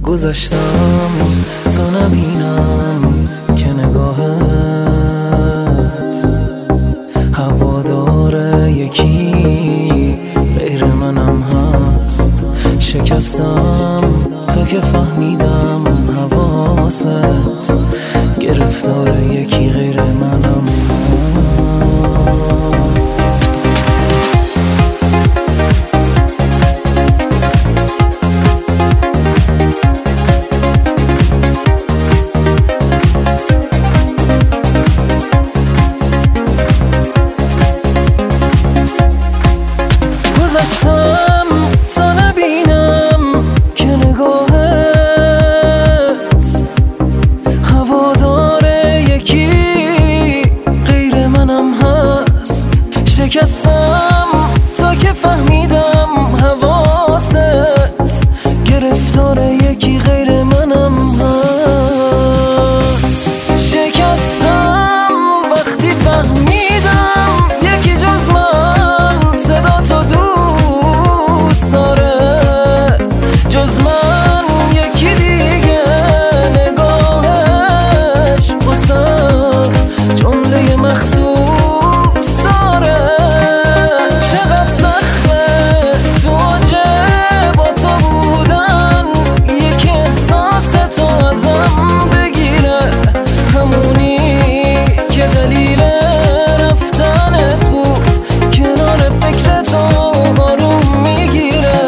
گذشتم تا نبینم که نگاهت هوادار یکی غیر منم هست. شکستم تا که فهمیدم حواست گرفتار یکی غیر منم هست. گذشتم تا نبینم که نگاهت هوادار یکی غیر منم هست. شکستم تا که فهمیدم حواست گرفتار یکی غیر منم هست. شکستم وقتی فهمیدم یکی جز من صدا تو دوست داره، جز من یکی دیگه نگاهش واسه جمله مخصوص داره. چقدر سخته تو اوجه با تو بودن، یکی احساس تو ازم بگیره، همونی که دلیل رفتنت بود کنار فکر تو آروم میگیره.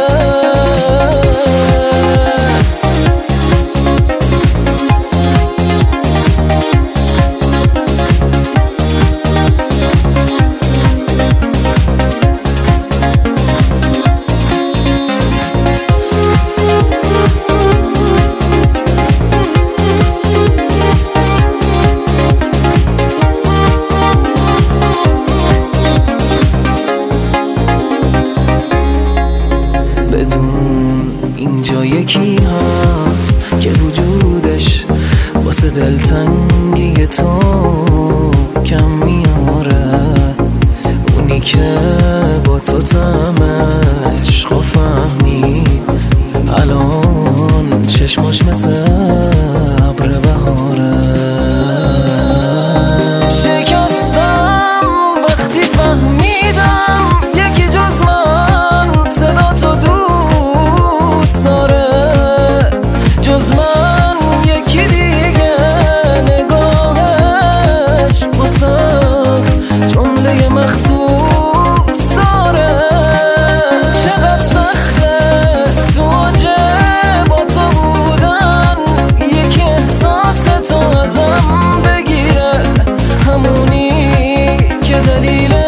بدون اینجا یکی هست که وجودش واسه دلتنگی تو کم میاره، اونی که با تو طعم عشقو فهمید الان چشماش مثل ابر بهاره. شکستم وقتی فهمیدم یکی جز من صدا تو دوست داره، جز من یکی دیگه نگاهش واسه جمله مخصوص داره. چقدر سخته تو اوجه با تو بودن، یکی احساس تو ازم بگیره، همونی که دلیل